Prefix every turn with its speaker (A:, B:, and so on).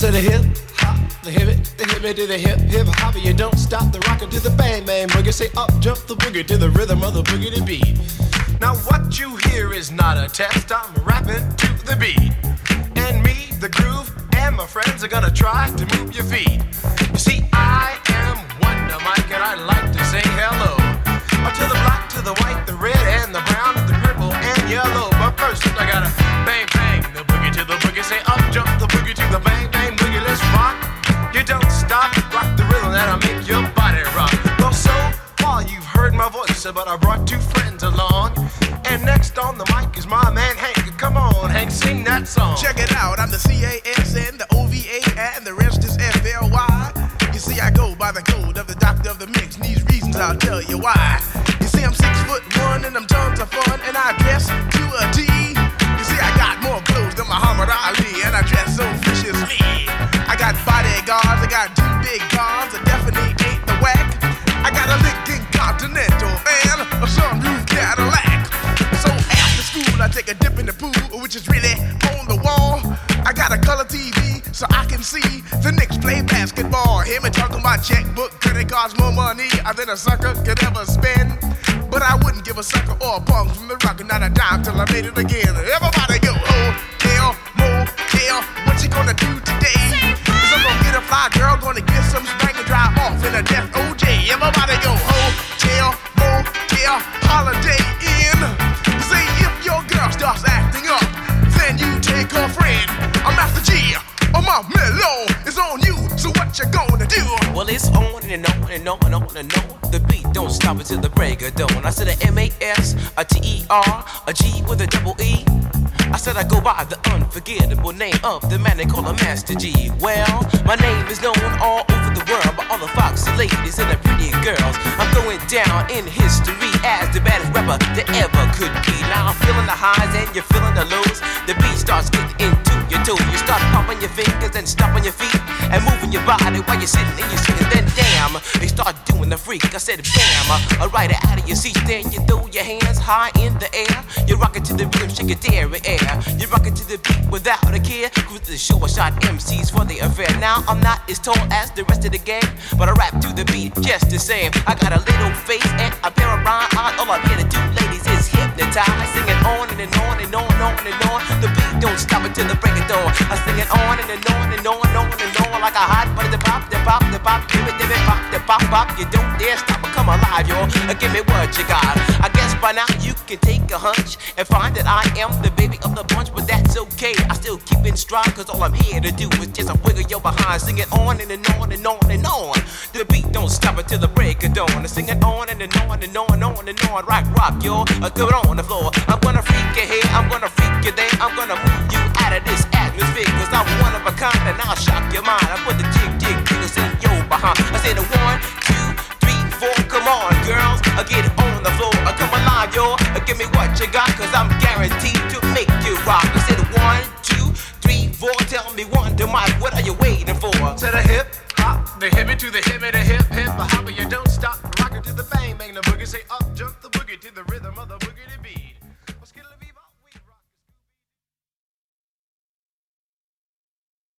A: said the hip hop, the hip it to the hip hip hop. You don't stop the rockin' to the bang bang boogie. Say up jump the boogie to the rhythm of the boogie to beat. Now what you hear is not a test. I'm rapping to the beat, and me, the groove, and my friends are gonna try to move your feet. You see, I am Wonder Mike, and I like to say hello to the black, to the white, the red, and the brown, the purple, and yellow. But first, I gotta bang bang the boogie to the boogie. Say up jump the boogie to the bang bang boogie. Let's rock. You don't stop, rock the rhythm that'll make your body rock. Well, so far you've heard my voice, but I brought two friends along. And next on the mic is my man Hank. Come on, Hank, sing that song.
B: Check it out, I'm the CASN, the OVA, and the rest is FLY. You see, I go by the code of the doctor of the mix, and these reasons I'll tell you why. You see, I'm 6'1" and I'm tons of fun, and I dress to a T. You see, I got more clothes than Muhammad Ali, and I dress so viciously. I got bodyguards, I got two big guns, I definitely ain't the whack. I got a Lincoln Continental and a sunroof Cadillac. So after school, I take a dip in the pool, which is really on the wall. I got a color TV so I can see the Knicks play basketball. Hear me talking about checkbook, could it cost more money than a sucker could ever spend? But I wouldn't give a sucker or a punk from the rock, not a dime till I made it again. Everybody go, hotel, motel, what you gonna do today? Cause I'm gonna get a fly girl, gonna get some spank and drive off in a death OJ. Everybody go, hotel, motel, holiday inn. Say if your girl starts acting up, then you take her friend. I'm Master G, my mellow is on you, so what you gonna do?
C: Well, it's on and on and on and on and on. The beat don't stop until the break of dawn. I said a M-A-S, a T-E-R, a G with a double E. I said I go by the unforgettable name of the man they call a Master G. Well, my name is known all over the world by all the foxy ladies and the pretty girls. I'm going down in history as the baddest rapper that ever could be. Now I'm feeling the highs and you're feeling the lows. The beat starts getting into your toes. You start pumping your fingers and stomping your feet and moving your body while you're sitting and you're sitting. Then damn, they start doing the freak. I said bam, right out of your seat. Then you throw your hands high in the air. You rock it to the rhythm, shake your dairy air. You rock it to the beat without a care. Cruise to the show, I shot MCs for the affair. Now I'm not as tall as the rest of the gang, but I rap to the beat just the same. I got a little face and a pair of rhyme eyes. All I'm here to do, ladies, is hypnotize. Singing on and on and on and on and on. The beat don't stop until the break of dawn. I sing it on and on and on and on and on like a hot butter. The pop, the pop, the pop, give it, pop, the pop, pop. You don't dare stop or come alive, y'all. Give me what you got. I guess by now you can take a hunch and find that I am the baby of the bunch, but that's okay. I still keep in stride, cause all I'm here to do is just a wiggle your behind. Sing it on and on and on and on. The beat don't stop until the break of dawn. I sing it on and on and on and on and on. Rock, y'all. Go on the floor. I'm gonna freak you here, I'm gonna freak you there. I'm gonna move you out of this atmosphere, cause I'm one of a kind and I'll shock your mind. I put the jiggles in your behind. I said 1, 2, 3, 4, come on, girls. Get on the floor. Come alive, y'all. Give me what you got, cause I'm guaranteed to make you rock. I said 1, 2, 3, 4. Tell me Wonder Mike, what are you waiting for?
A: To the hip hop, the hip it to the hip it, the hip